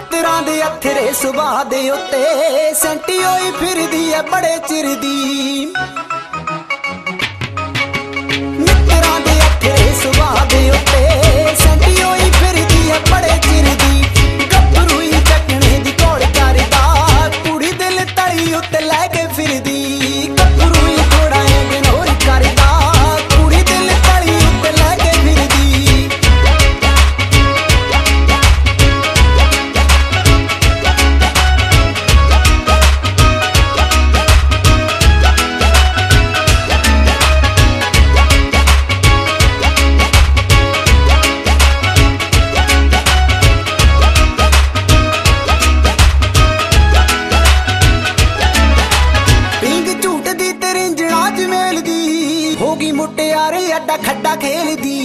ਮਿੱਤਰਾਂ ਦੇ ਅਥਰੇ ਸੁਭਾਅ ਦੇ ਉੱਤੇ ਸੈਂਟੀ ਹੋਈ ਫਿਰਦੀ ਐ ਬੜੇ ਚਿਰ ਦੀ। ਮਿੱਤਰਾਂ ਦੇ ਅਥਰੇ ਸੁਭਾਅ ਦੇ ਉੱਤੇ ਸੈਂਟੀ ਹੋਈ ਫਿਰਦੀ ਐ ਬੜੇ ਚਿਰ ਦੀ। ਗੱਭਰੂ ਹੀ ਚੱਕਣੇ ਦੀ ਘੋੜ ਕਰਦਾ, ਕੁੜੀ ਦਿਲ ਤਲੀ ਉੱਤੇ ਲੈ ਕੇ ਫਿਰਦੀ। ਗੱਭਰੂ ਹੀ ਥੋੜਾ ਇਗਨੋਰ ਕਰਦਾ, ਕੁੜੀ ਦਿਲ ਤਲੀ ਉੱਤੇ ਲੈ ਕੇ ਫਿਰਦੀ। ਹੋਗੀ ਮੁਟਿਆਰੇ ਅੱਡਾ ਖੱਡਾ ਖੇਲਦੀ।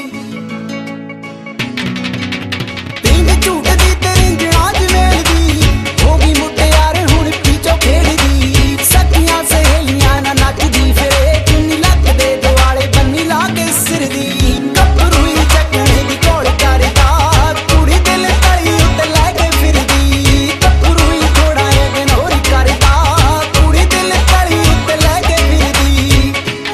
ਪਿੰਡ ਝੂਟਦੀ ਤੇ ਰਿੰਜਣਾ ਜਮੇਲਦੀ। ਹੋਗੀ ਮੁਟਿਆਰੇ ਹੁਣ ਪੀਚੋ ਖੇਡਦੀ। ਸੱਖੀਆਂ ਸਹੇਲੀਆਂ ਨਾ ਨੱਚਦੀ ਫਿਰੇ, ਚੁੰਨੀ ਲੱਕ ਦੇ ਦੁਆਲੇ ਬੰਨੀ ਲਾ ਕੇ ਸਿਰ ਦੀ। ਗੱਭਰੂ ਹੀ ਚੱਕਣੇ ਦੀ ਘੋੜ ਕਰਦਾ, ਕੁੜੀ ਦਿਲ ਤਲੀ ਉੱਤੇ ਲੈ ਕੇ ਫਿਰਦੀ। ਗੱਭਰੂ ਹੀ ਥੋੜਾ ਇਗਨੋਰ ਕਰਦਾ, ਕੁੜੀ ਦਿਲ ਤਲੀ ਉੱਤੇ ਲੈ ਕੇ ਫਿਰਦੀ।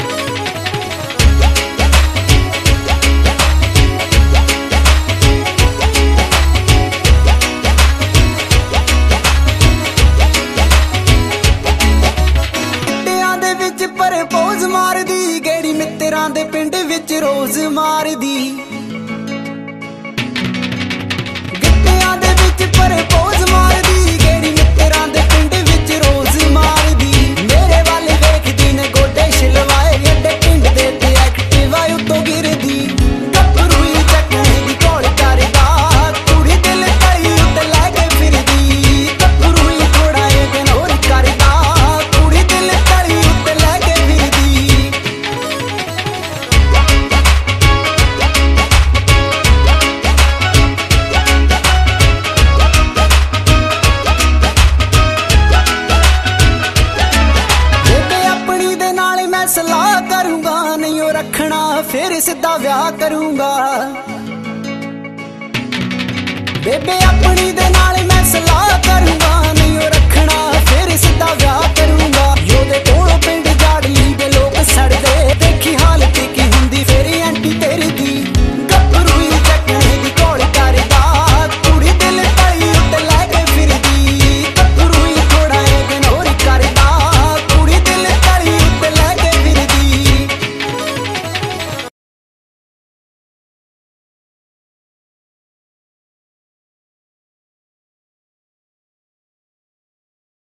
ਪ੍ਰਪੋਜ਼ ਮਾਰਦੀ, ਗੇੜੀ ਮਿੱਤਰਾਂ ਦੇ ਪਿੰਡ ਵਿੱਚ ਰੋਜ਼ ਮਾਰਦੀ। ਗਿੱਟਿਆਂ ਦੇ ਵਿੱਚ ਪ੍ਰਪੋਜ਼ ਮਾਰਦੀ, ਗੇੜੀ ਮਿੱਤਰਾਂ ਦੇ ਪਿੰਡ ਵਿੱਚ ਰੋਜ਼ ਮਾਰਦੀ। ਮੇਰੇ ਵੱਲ ਵੇਖਦੀ ਨੇ ਗੋਡੇ ਛਿਲਵਾਏ, ਅੱਡੇ ਪਿੰਡ ਦੇ ਤੇ ਐਕਟਿਵਾ ਉੱਤੋਂ ਗਿਰਦੀ। ਗੱਭਰੂ ਹੀ ਚੱਕਣੇ ਦੀ ਘੋੜ ਕਰਦਾ, ਕੁੜੀ ਦਿਲ ਤਲੀ ਉੱਤੇ ਲੈ ਕੇ ਫਿਰਦੀ। ਗੱਭਰੂ ਹੀ ਥੋੜਾ ਇਗਨੋਰ ਕਰਦਾ, ਕੁੜੀ ਦਿਲ ਤਲੀ ਉੱਤੇ ਲੈ ਕੇ ਫਿਰਦੀ। ਬੇਬੇ ਆਪਣੀ ਦੇ ਨਾਲ ਮੈਂ ਸਲਾਹ ਕਰੂੰਗਾ, ਨਹੀਂ ਉਹ ਰੱਖਣਾ ਫਿਰ ਸਿੱਧਾ ਵਿਆਹ ਕਰੂੰਗਾ। ਬੇਬੇ ਆਪਣੀ ਦੇ